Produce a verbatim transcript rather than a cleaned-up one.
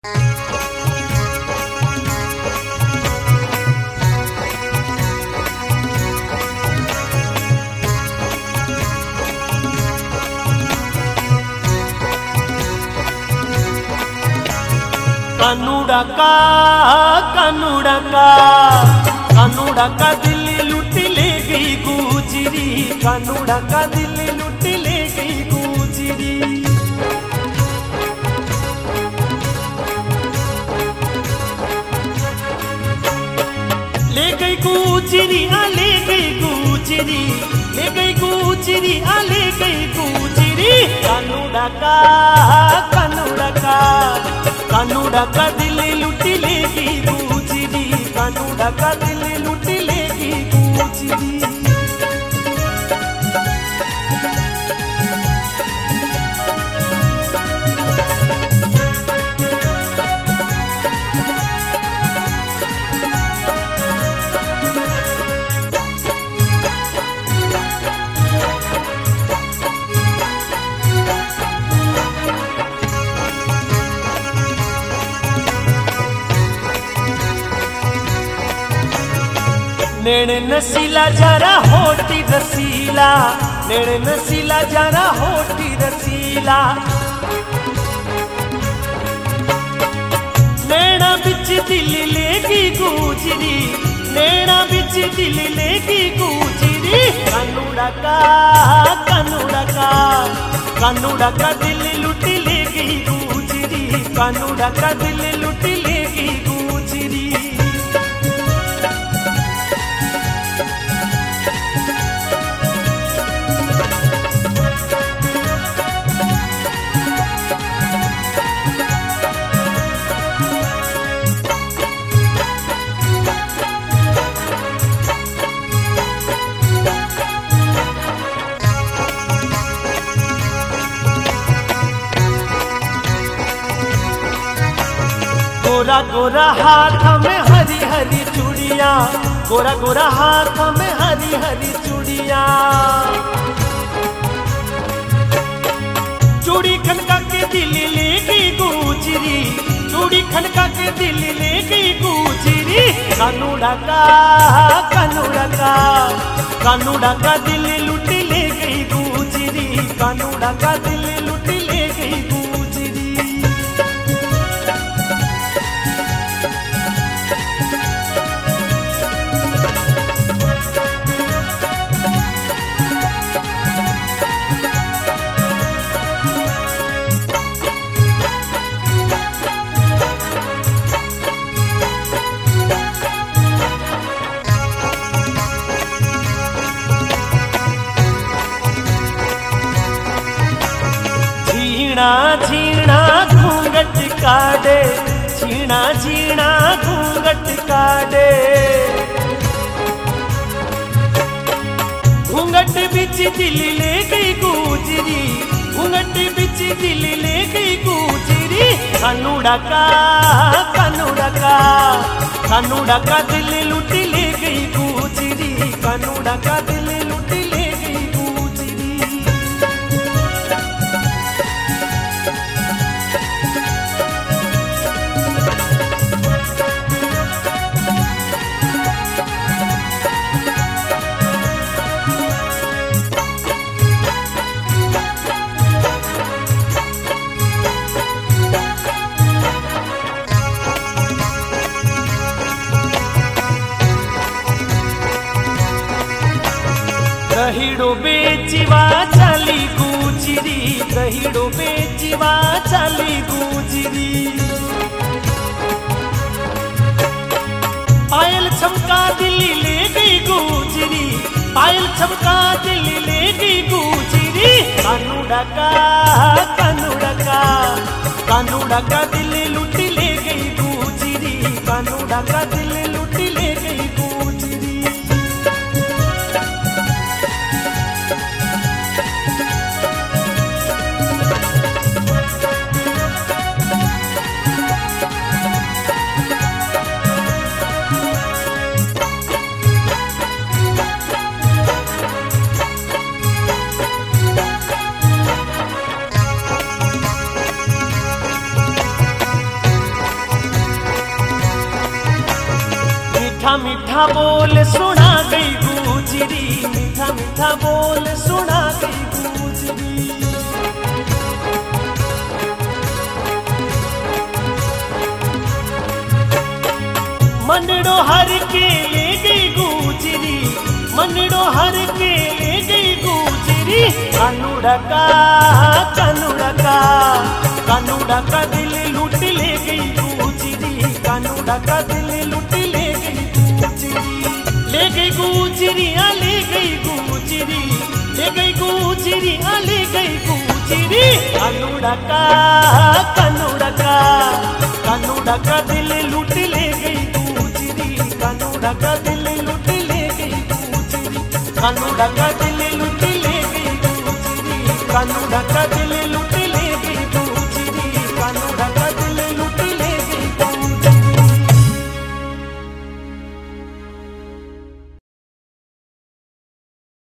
कानूड़ा कानूड़ा कानूड़ा का दिल लुट ले गई गुजरी, कानूड़ा का दिल लुट ले गई गुजरी। ले गई गुजरी आ ले गई गुजरी, ले गई गुजरी आ ले गई गुजरी। कानूड़ा का कानूड़ा का कानूड़ा का दिल लुट लेगी गुजरी, कानूड़ा का दिल लुट लेगी गुजरी। नेण नसीला जरा होटी रसीला, नेण नसीला जरा होटी रसीला। नैना बिच दिल लेगी गुजरी, नैना बिच दिल लेगी गुजरी। कानूड़ा का कानूड़ा का कानूड़ा का दिल लुट लेगी गुजरी, कानूड़ा का दिल लुट लेगी गुजरी। गोरा गोरा हाथ में हरी हरी चूड़िया, गोरा गोरा हाथ में हरी हरी चूड़िया। चूड़ी खनका के दिल ले गई गुजरी, चूड़ी खनका के दिल ले गई गुजरी। कानूड़ा का कानूड़ा का कानूड़ा का दिल लुट ले गई गुजरी, कानूड़ा का दिल लुट ले गई गुजरी। झीणा झीणा घूंघट काटे, झीणा झीणा घूंघट काटे। घूंघट बिच दिल ले गई गुजरी, घूंघट बिच दिल ले गई गुजरी। कानूड़ा का कानूड़ा का कानूड़ा का दिल लुट ले गई गुजरी, कानूड़ा का दिल लुट ले गई गुजरी। कहिड़ो बेचिवा चली गुजरी, कहिड़ो बेचिवा चली गुजरी। पायल छमका दिल ले गई गुजरी, पायल छमका दिल ले गई गुजरी। कानूड़ा का कानूड़ा का कानूड़ा का दिल लुट ले गई गुजरी, कानूड़ा का दिल लुट ले गई गुजरी। मीठा बोल सुना गई गुजरी, मीठा मीठा बोल सुना गई गुजरी। मनड़ो हर के ले गई गुजरी, मनड़ो हर के ले गई गुजरी। कानूड़ा का कानूड़ा का कानूड़ा का दिल लूट ले गई गुजरी, कानूड़ा का दिल लूट ले गई गुजरी। ले गई गुजरी आ ले गई गुजरी, ले गई गुजरी आ ले गई गुजरी। कानूड़ा का कानूड़ा का कानूड़ा का दिल लूट ले गई गुजरी, कानूड़ा का दिल लूट ले गई गुजरी, कानूड़ा का दिल लूट ले गई गुजरी, कानूड़ा का